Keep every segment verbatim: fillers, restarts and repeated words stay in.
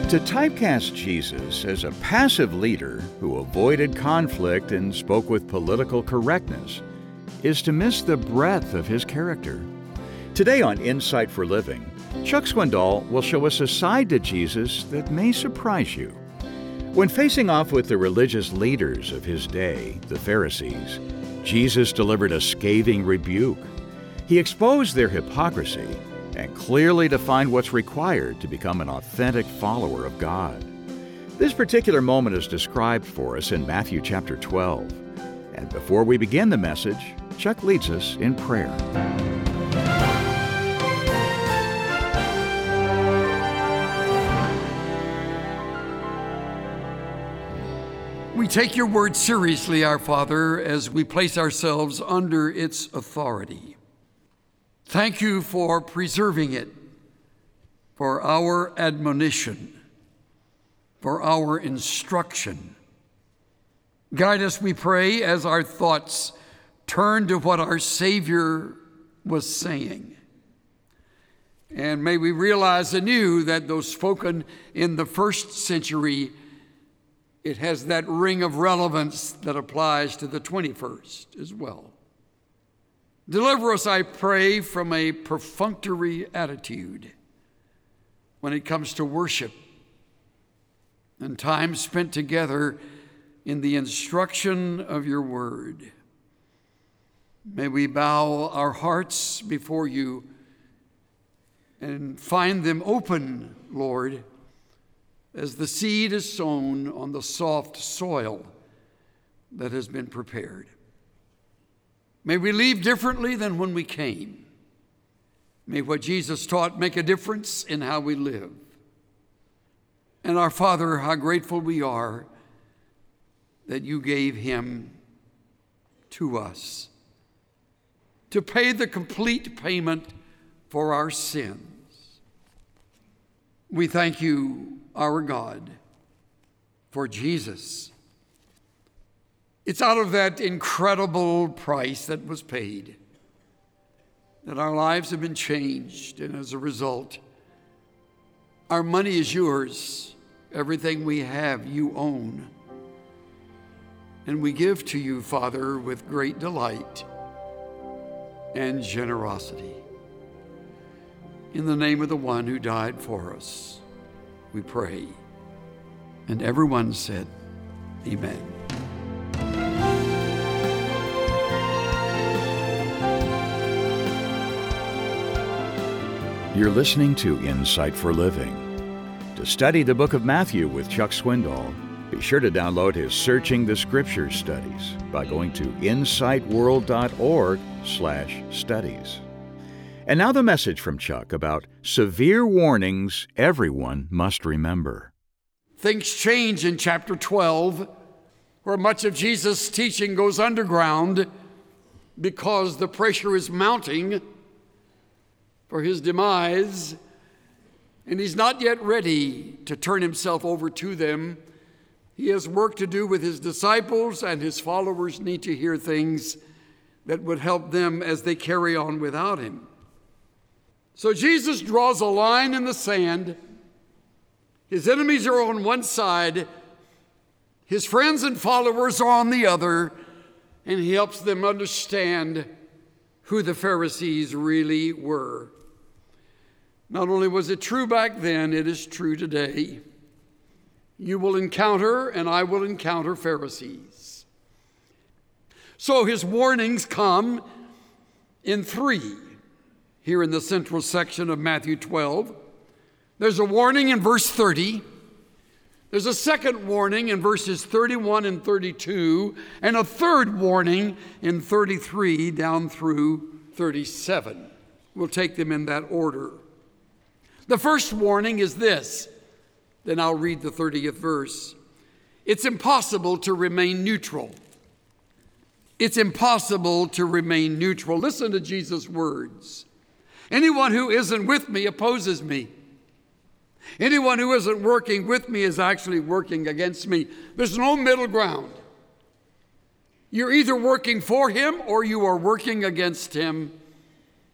To typecast Jesus as a passive leader who avoided conflict and spoke with political correctness is to miss the breadth of his character. Today on Insight for Living, Chuck Swindoll will show us a side to Jesus that may surprise you. When facing off with the religious leaders of his day, the Pharisees, Jesus delivered a scathing rebuke. He exposed their hypocrisy and clearly defined what's required to become an authentic follower of God. This particular moment is described for us in Matthew chapter twelve. And before we begin the message, Chuck leads us in prayer. We take your word seriously, our Father, as we place ourselves under its authority. Thank you for preserving it, for our admonition, for our instruction. Guide us, we pray, as our thoughts turn to what our Savior was saying. And may we realize anew that though spoken in the first century, it has that ring of relevance that applies to the twenty-first as well. Deliver us, I pray, from a perfunctory attitude when it comes to worship and time spent together in the instruction of your word. May we bow our hearts before you and find them open, Lord, as the seed is sown on the soft soil that has been prepared. May we leave differently than when we came. May what Jesus taught make a difference in how we live. And our Father, how grateful we are that you gave him to us to pay the complete payment for our sins. We thank you, our God, for Jesus. It's out of that incredible price that was paid that our lives have been changed, and as a result, our money is yours. Everything we have, you own. And we give to you, Father, with great delight and generosity. In the name of the one who died for us, we pray. And everyone said, Amen. You're listening to Insight for Living. To study the book of Matthew with Chuck Swindoll, be sure to download his Searching the Scriptures studies by going to insightworld.org slash studies. And now the message from Chuck about severe warnings everyone must remember. Things change in chapter twelve, where much of Jesus' teaching goes underground because the pressure is mounting for his demise, and he's not yet ready to turn himself over to them. He has work to do with his disciples, and his followers need to hear things that would help them as they carry on without him. So Jesus draws a line in the sand. His enemies are on one side, his friends and followers are on the other, and he helps them understand who the Pharisees really were. Not only was it true back then, it is true today. You will encounter, and I will encounter, Pharisees. So his warnings come in three here in the central section of Matthew twelve. There's a warning in verse thirty. There's a second warning in verses thirty-one and thirty-two, and a third warning in thirty-three down through thirty-seven. We'll take them in that order. The first warning is this. Then I'll read the thirtieth verse. It's impossible to remain neutral. It's impossible to remain neutral. Listen to Jesus' words. Anyone who isn't with me opposes me. Anyone who isn't working with me is actually working against me. There's no middle ground. You're either working for him or you are working against him.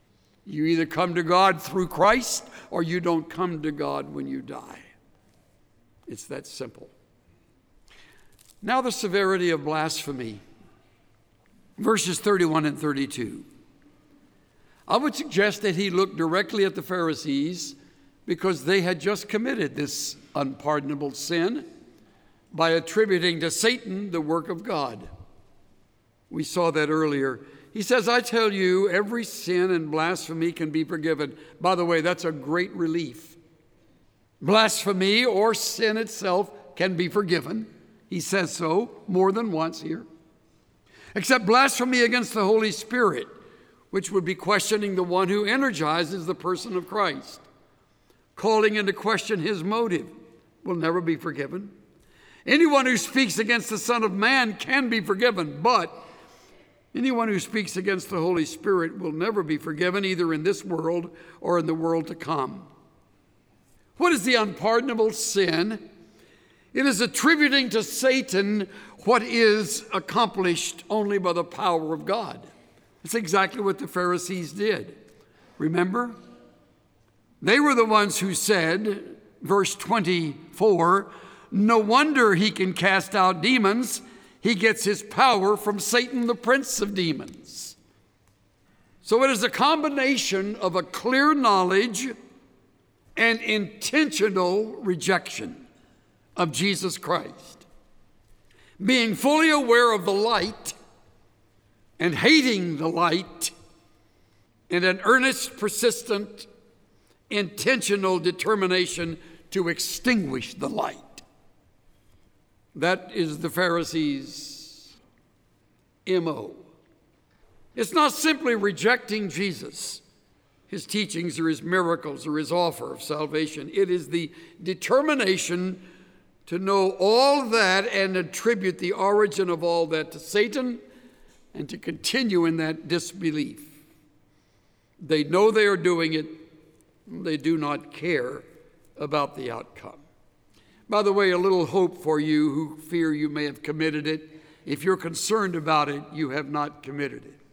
You either come to God through Christ or you don't come to God when you die. It's that simple. Now the severity of blasphemy. Verses thirty-one and thirty-two. I would suggest that he looked directly at the Pharisees because they had just committed this unpardonable sin by attributing to Satan the work of God. We saw that earlier. He says, I tell you, every sin and blasphemy can be forgiven. By the way, that's a great relief. Blasphemy or sin itself can be forgiven. He says so more than once here. Except blasphemy against the Holy Spirit, which would be questioning the one who energizes the person of Christ. Calling into question his motive will never be forgiven. Anyone who speaks against the Son of Man can be forgiven, but anyone who speaks against the Holy Spirit will never be forgiven, either in this world or in the world to come. What is the unpardonable sin? It is attributing to Satan what is accomplished only by the power of God. That's exactly what the Pharisees did. Remember? They were the ones who said, verse twenty-four, no wonder he can cast out demons. He gets his power from Satan, the prince of demons. So it is a combination of a clear knowledge and intentional rejection of Jesus Christ. Being fully aware of the light and hating the light, and an earnest, persistent, intentional determination to extinguish the light. That is the Pharisees' M O. It's not simply rejecting Jesus, his teachings or his miracles or his offer of salvation. It is the determination to know all that and attribute the origin of all that to Satan and to continue in that disbelief. They know they are doing it. They do not care about the outcome. By the way, a little hope for you who fear you may have committed it. If you're concerned about it, you have not committed it.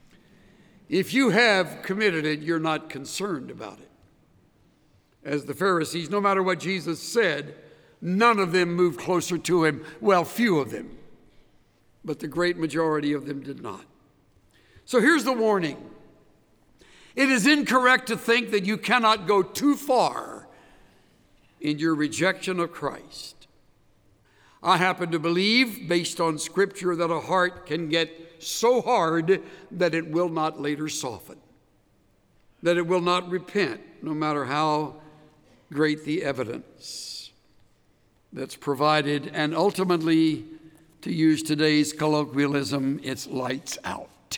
If you have committed it, you're not concerned about it. As the Pharisees, no matter what Jesus said, none of them moved closer to him. Well, few of them. But the great majority of them did not. So here's the warning. It is incorrect to think that you cannot go too far in your rejection of Christ. I happen to believe, based on Scripture, that a heart can get so hard that it will not later soften, that it will not repent, no matter how great the evidence that's provided, and ultimately, to use today's colloquialism, it's lights out.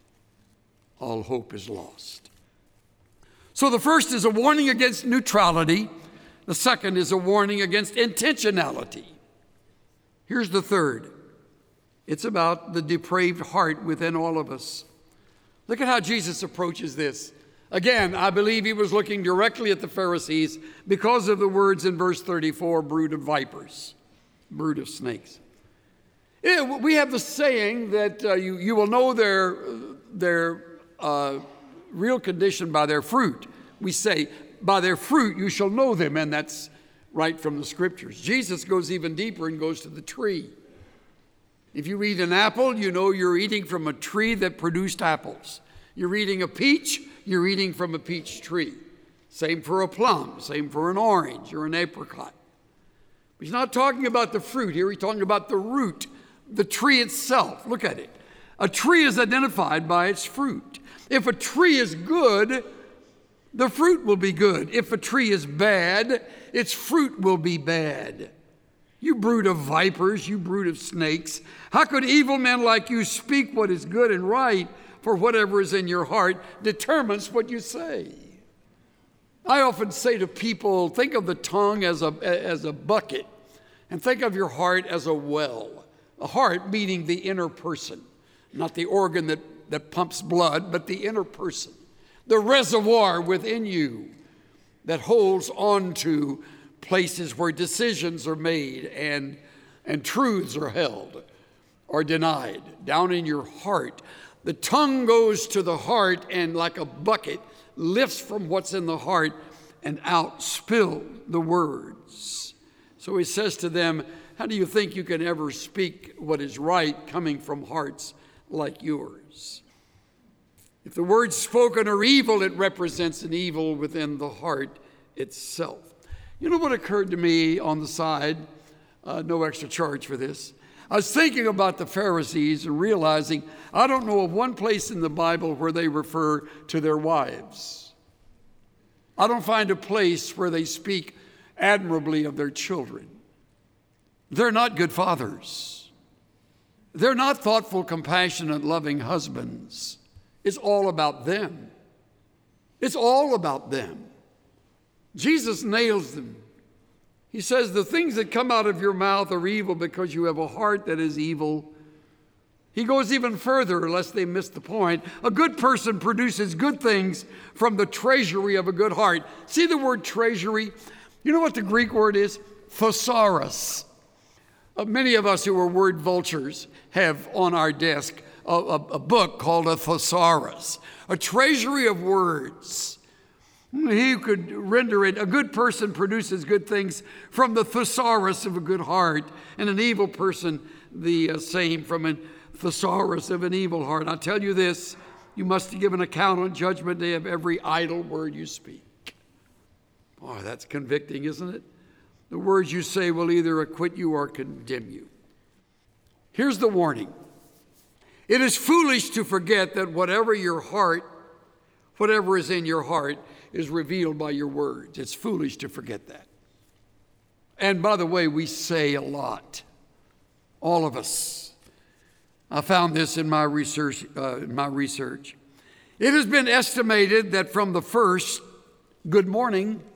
All hope is lost. So the first is a warning against neutrality. The second is a warning against intentionality. Here's the third. It's about the depraved heart within all of us. Look at how Jesus approaches this. Again, I believe he was looking directly at the Pharisees because of the words in verse thirty-four, brood of vipers, brood of snakes. Yeah, we have the saying that uh, you, you will know their, their uh, real condition by their fruit. We say, by their fruit you shall know them, and that's right from the Scriptures. Jesus goes even deeper and goes to the tree. If you eat an apple, you know you're eating from a tree that produced apples. You're eating a peach, you're eating from a peach tree. Same for a plum, same for an orange or an apricot. But he's not talking about the fruit here, he's talking about the root, the tree itself. Look at it. A tree is identified by its fruit. If a tree is good, the fruit will be good. If a tree is bad, its fruit will be bad. You brood of vipers, you brood of snakes, how could evil men like you speak what is good and right? For whatever is in your heart determines what you say. I often say to people, think of the tongue as a, as a bucket, and think of your heart as a well. A heart meaning the inner person, not the organ that, that pumps blood, but the inner person. The reservoir within you that holds on to places where decisions are made and, and truths are held or denied. Down in your heart, the tongue goes to the heart and like a bucket lifts from what's in the heart and out spill the words. So he says to them, how do you think you can ever speak what is right coming from hearts like yours? If the words spoken are evil, it represents an evil within the heart itself. You know what occurred to me on the side? Uh, no extra charge for this. I was thinking about the Pharisees and realizing I don't know of one place in the Bible where they refer to their wives. I don't find a place where they speak admirably of their children. They're not good fathers. They're not thoughtful, compassionate, loving husbands. It's all about them. It's all about them. Jesus nails them. He says, the things that come out of your mouth are evil because you have a heart that is evil. He goes even further, lest they miss the point. A good person produces good things from the treasury of a good heart. See the word treasury? You know what the Greek word is? Thesaurus. Uh, many of us who are word vultures have on our desk a, a, a book called a thesaurus, a treasury of words. He could render it, a good person produces good things from the thesaurus of a good heart, and an evil person the uh, same from a thesaurus of an evil heart. I'll tell you this, you must give an account on Judgment Day of every idle word you speak. Boy, that's convicting, isn't it? The words you say will either acquit you or condemn you. Here's the warning. It is foolish to forget that whatever your heart, whatever is in your heart, is revealed by your words. It's foolish to forget that. And by the way, we say a lot. All of us. I found this in my research. Uh, in my research. It has been estimated that from the first good morning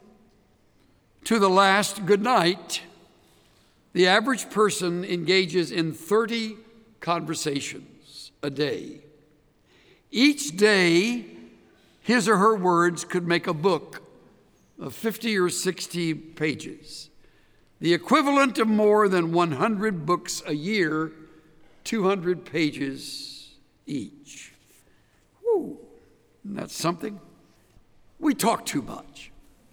to the last good night, the average person engages in thirty conversations a day. Each day, his or her words could make a book of fifty or sixty pages, the equivalent of more than one hundred books a year, two hundred pages each. Whew, isn't that something? We talk too much.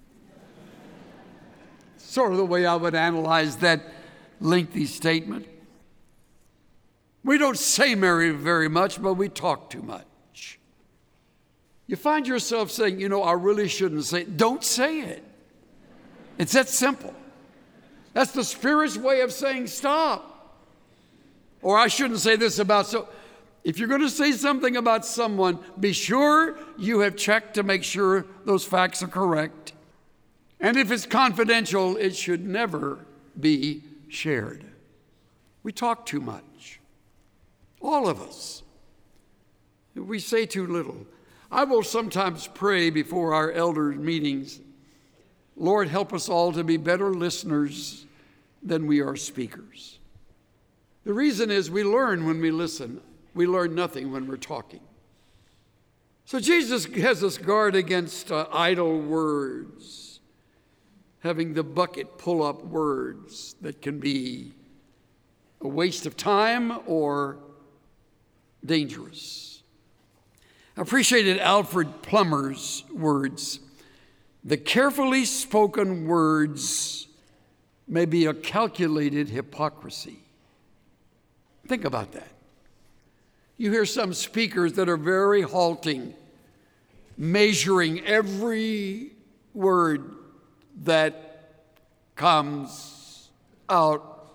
Sort of the way I would analyze that lengthy statement. We don't say very, very much, but we talk too much. You find yourself saying, you know, I really shouldn't say it. Don't say it. It's that simple. That's the Spirit's way of saying stop. Or I shouldn't say this about so. If you're going to say something about someone, be sure you have checked to make sure those facts are correct. And if it's confidential, it should never be shared. We talk too much. All of us. We say too little. I will sometimes pray before our elders' meetings, Lord, help us all to be better listeners than we are speakers. The reason is we learn when we listen. We learn nothing when we're talking. So Jesus has us guard against uh, idle words, having the bucket pull up words that can be a waste of time or dangerous. I appreciated Alfred Plummer's words. The carefully spoken words may be a calculated hypocrisy. Think about that. You hear some speakers that are very halting, measuring every word that comes out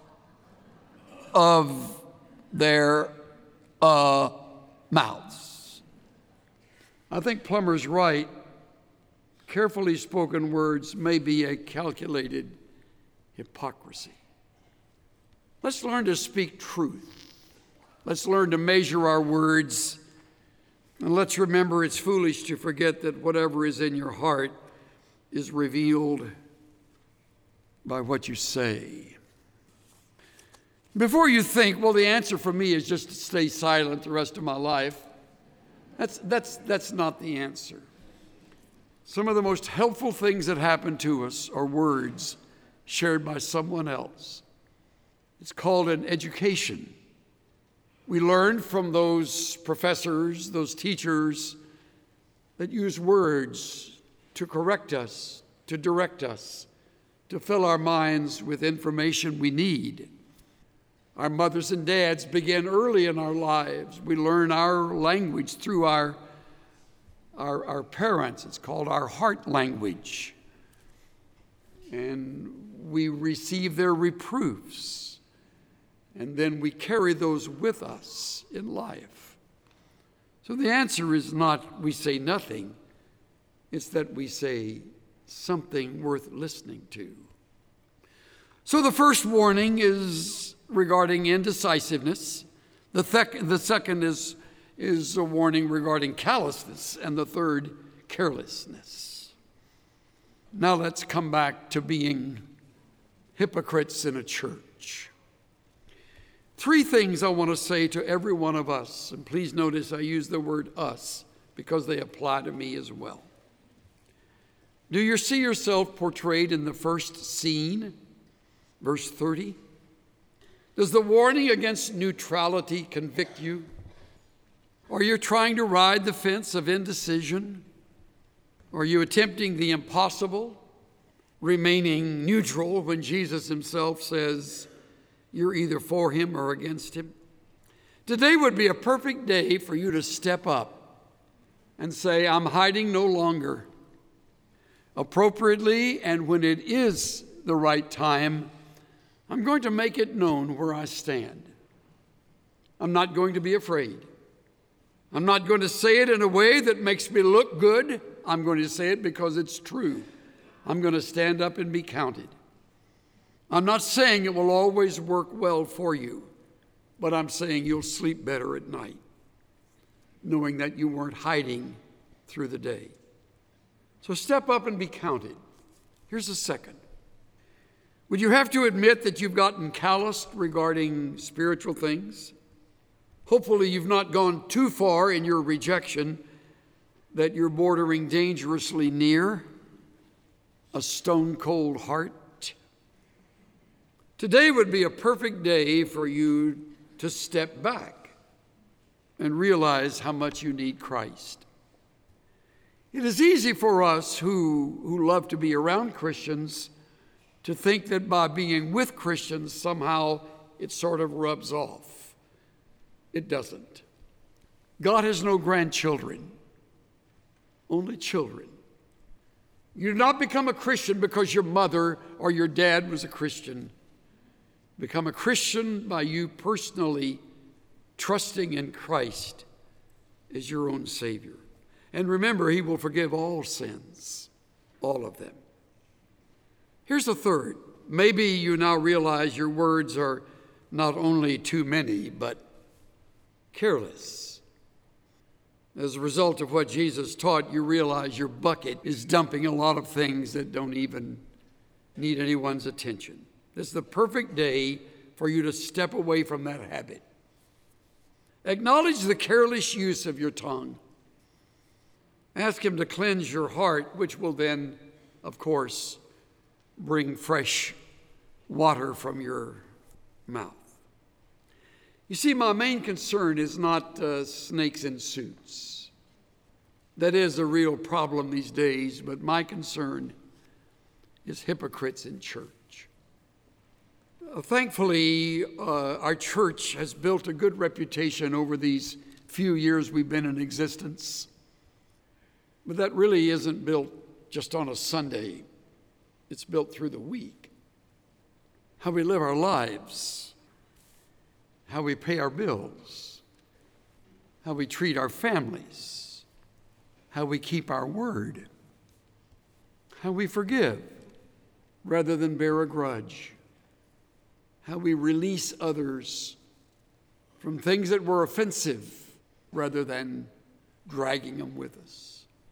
of their uh, mouths. I think Plummer's right. Carefully spoken words may be a calculated hypocrisy. Let's learn to speak truth. Let's learn to measure our words. And let's remember it's foolish to forget that whatever is in your heart is revealed by what you say. Before you think, well, the answer for me is just to stay silent the rest of my life. That's, that's, that's not the answer. Some of the most helpful things that happen to us are words shared by someone else. It's called an education. We learn from those professors, those teachers that use words to correct us, to direct us, to fill our minds with information we need. Our mothers and dads begin early in our lives. We learn our language through our, our, our parents. It's called our heart language. And we receive their reproofs. And then we carry those with us in life. So the answer is not we say nothing. It's that we say something worth listening to. So the first warning is regarding indecisiveness. The, thec- the second is, is a warning regarding callousness. And the third, carelessness. Now let's come back to being hypocrites in a church. Three things I want to say to every one of us. And please notice I use the word us because they apply to me as well. Do you see yourself portrayed in the first scene, verse thirty? Does the warning against neutrality convict you? Are you trying to ride the fence of indecision? Are you attempting the impossible, remaining neutral when Jesus himself says you're either for him or against him? Today would be a perfect day for you to step up and say, I'm hiding no longer. Appropriately, and when it is the right time, I'm going to make it known where I stand. I'm not going to be afraid. I'm not going to say it in a way that makes me look good. I'm going to say it because it's true. I'm going to stand up and be counted. I'm not saying it will always work well for you, but I'm saying you'll sleep better at night, knowing that you weren't hiding through the day. So step up and be counted. Here's the second. Would you have to admit that you've gotten calloused regarding spiritual things? Hopefully you've not gone too far in your rejection that you're bordering dangerously near a stone-cold heart. Today would be a perfect day for you to step back and realize how much you need Christ. It is easy for us who, who love to be around Christians to think that by being with Christians, somehow it sort of rubs off. It doesn't. God has no grandchildren, only children. You do not become a Christian because your mother or your dad was a Christian. Become a Christian by you personally trusting in Christ as your own Savior. And remember, he will forgive all sins, all of them. Here's the third. Maybe you now realize your words are not only too many, but careless. As a result of what Jesus taught, you realize your bucket is dumping a lot of things that don't even need anyone's attention. This is the perfect day for you to step away from that habit. Acknowledge the careless use of your tongue. Ask him to cleanse your heart, which will then, of course, bring fresh water from your mouth. You see, my main concern is not uh, snakes in suits. That is a real problem these days, but my concern is hypocrites in church. Uh, thankfully, uh, our church has built a good reputation over these few years we've been in existence. But that really isn't built just on a Sunday. It's built through the week. How we live our lives, how we pay our bills, how we treat our families, how we keep our word, how we forgive rather than bear a grudge, how we release others from things that were offensive rather than dragging them with us.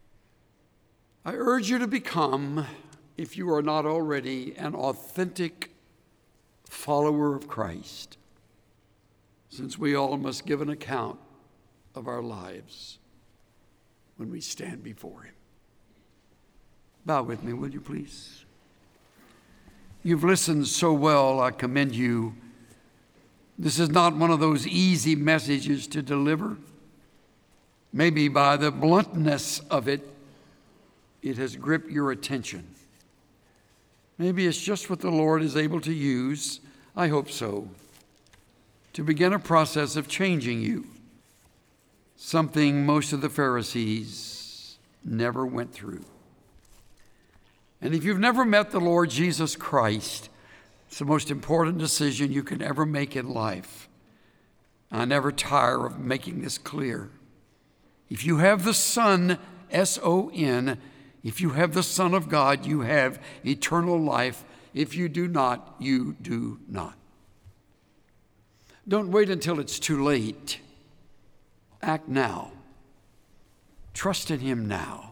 I urge you to become, if you are not already, an authentic follower of Christ, since we all must give an account of our lives when we stand before him. Bow with me, will you please? You've listened so well, I commend you. This is not one of those easy messages to deliver. Maybe by the bluntness of it, it has gripped your attention. Maybe it's just what the Lord is able to use, I hope so, to begin a process of changing you, something most of the Pharisees never went through. And if you've never met the Lord Jesus Christ, it's the most important decision you can ever make in life. I never tire of making this clear. If you have the Son, S O N, if you have the Son of God, you have eternal life. If you do not, you do not. Don't wait until it's too late. Act now. Trust in Him now.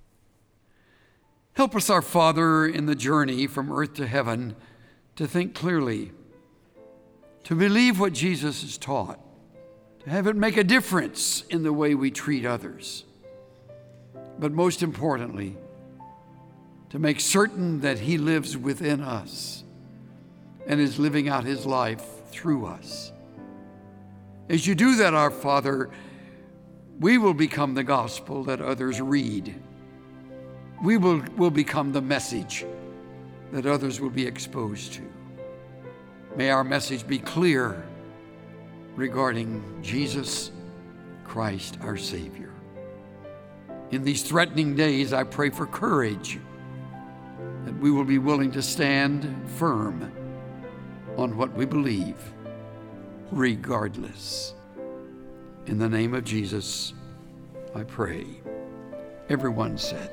Help us, our Father, in the journey from earth to heaven, to think clearly, to believe what Jesus has taught, to have it make a difference in the way we treat others. But most importantly, to make certain that He lives within us and is living out His life through us. As you do that, our Father, we will become the gospel that others read. We will, will become the message that others will be exposed to. May our message be clear regarding Jesus Christ, our Savior. In these threatening days, I pray for courage, that we will be willing to stand firm on what we believe, regardless. In the name of Jesus, I pray. Everyone said,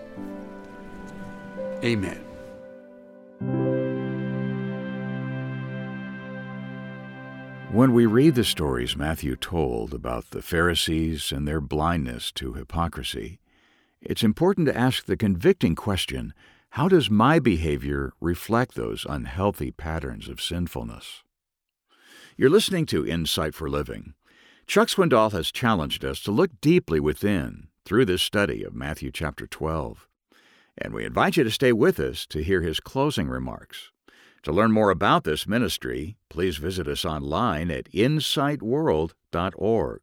Amen. When we read the stories Matthew told about the Pharisees and their blindness to hypocrisy, it's important to ask the convicting question, how does my behavior reflect those unhealthy patterns of sinfulness? You're listening to Insight for Living. Chuck Swindoll has challenged us to look deeply within through this study of Matthew chapter twelve. And we invite you to stay with us to hear his closing remarks. To learn more about this ministry, please visit us online at insight world dot org.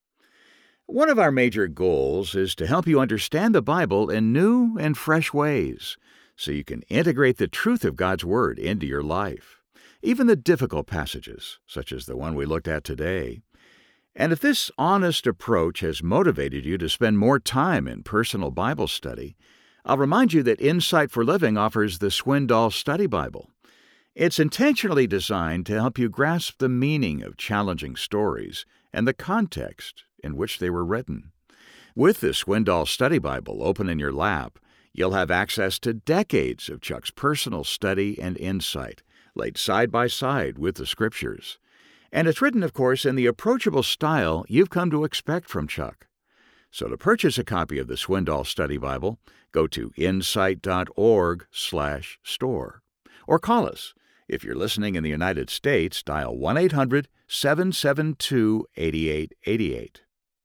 One of our major goals is to help you understand the Bible in new and fresh ways, so you can integrate the truth of God's Word into your life, even the difficult passages, such as the one we looked at today. And if this honest approach has motivated you to spend more time in personal Bible study, I'll remind you that Insight for Living offers the Swindoll Study Bible. It's intentionally designed to help you grasp the meaning of challenging stories and the context in which they were written. With the Swindoll Study Bible open in your lap, you'll have access to decades of Chuck's personal study and insight, laid side by side with the Scriptures. And it's written, of course, in the approachable style you've come to expect from Chuck. So to purchase a copy of the Swindoll Study Bible, go to insight dot org slash store. Or call us. If you're listening in the United States, dial one eight hundred seven seven two eight eight eight eight.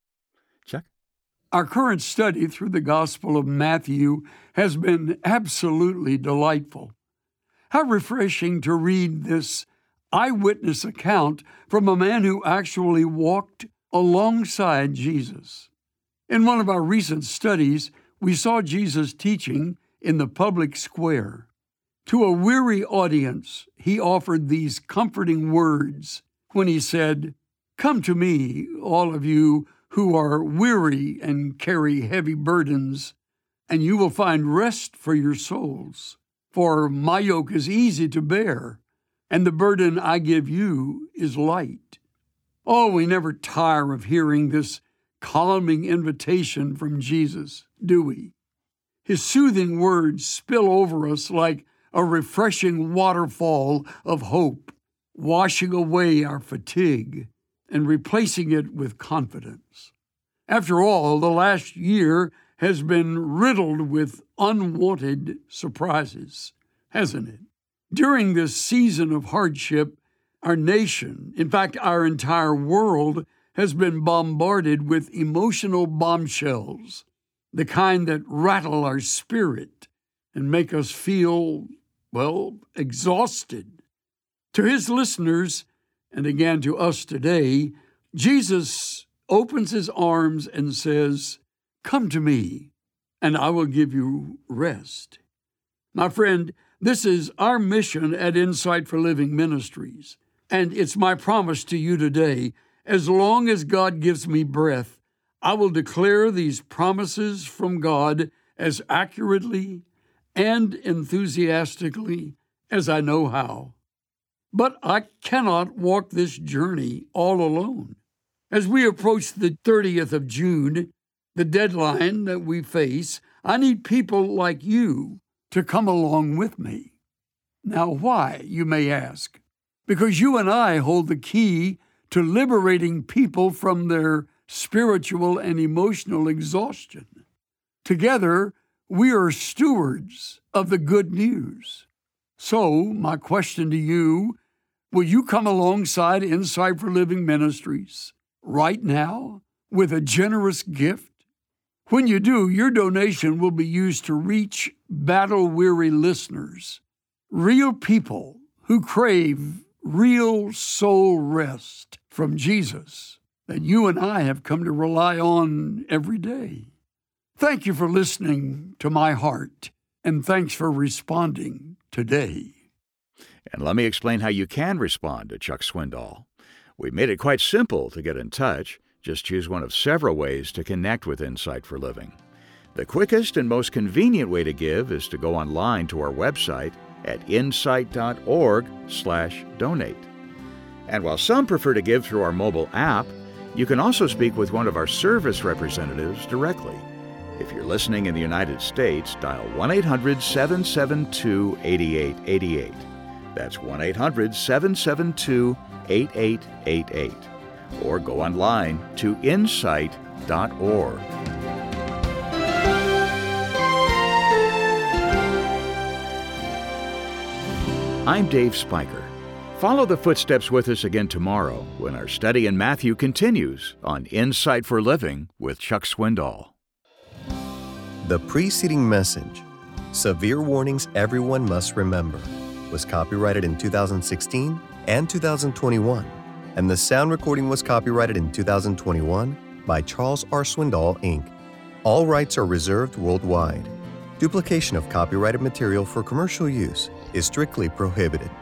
Chuck? Our current study through the Gospel of Matthew has been absolutely delightful. How refreshing to read this eyewitness account from a man who actually walked alongside Jesus. In one of our recent studies, we saw Jesus teaching in the public square. To a weary audience, he offered these comforting words when he said, "Come to me, all of you who are weary and carry heavy burdens, and you will find rest for your souls. For my yoke is easy to bear, and the burden I give you is light." Oh, we never tire of hearing this calming invitation from Jesus, do we? His soothing words spill over us like a refreshing waterfall of hope, washing away our fatigue and replacing it with confidence. After all, the last year has been riddled with unwanted surprises, hasn't it? During this season of hardship, our nation, in fact, our entire world, has been bombarded with emotional bombshells, the kind that rattle our spirit and make us feel, well, exhausted. To his listeners, and again to us today, Jesus opens his arms and says, "Come to me, and I will give you rest." My friend, this is our mission at Insight for Living Ministries, and it's my promise to you today, as long as God gives me breath, I will declare these promises from God as accurately and enthusiastically as I know how. But I cannot walk this journey all alone. As we approach the thirtieth of June, the deadline that we face, I need people like you to come along with me. Now, why, you may ask? Because you and I hold the key to liberating people from their spiritual and emotional exhaustion. Together, we are stewards of the good news. So, my question to you, will you come alongside Insight for Living Ministries right now with a generous gift? When you do, your donation will be used to reach battle-weary listeners, real people who crave real soul rest from Jesus that you and I have come to rely on every day. Thank you for listening to my heart, and thanks for responding today. And let me explain how you can respond to Chuck Swindoll. We made it quite simple to get in touch. Just choose one of several ways to connect with Insight for Living. The quickest and most convenient way to give is to go online to our website at insight.org slash donate. And while some prefer to give through our mobile app, you can also speak with one of our service representatives directly. If you're listening in the United States, dial one eight hundred seven seven two eight eight eight eight. That's one eight hundred seven seven two eight eight eight eight. Or go online to insight dot org. I'm Dave Spiker. Follow the footsteps with us again tomorrow when our study in Matthew continues on Insight for Living with Chuck Swindoll. The preceding message, Severe Warnings Everyone Must Remember, was copyrighted in two thousand sixteen and two thousand twenty-one, and the sound recording was copyrighted in two thousand twenty-one by Charles R. Swindoll, Incorporated. All rights are reserved worldwide. Duplication of copyrighted material for commercial use is strictly prohibited.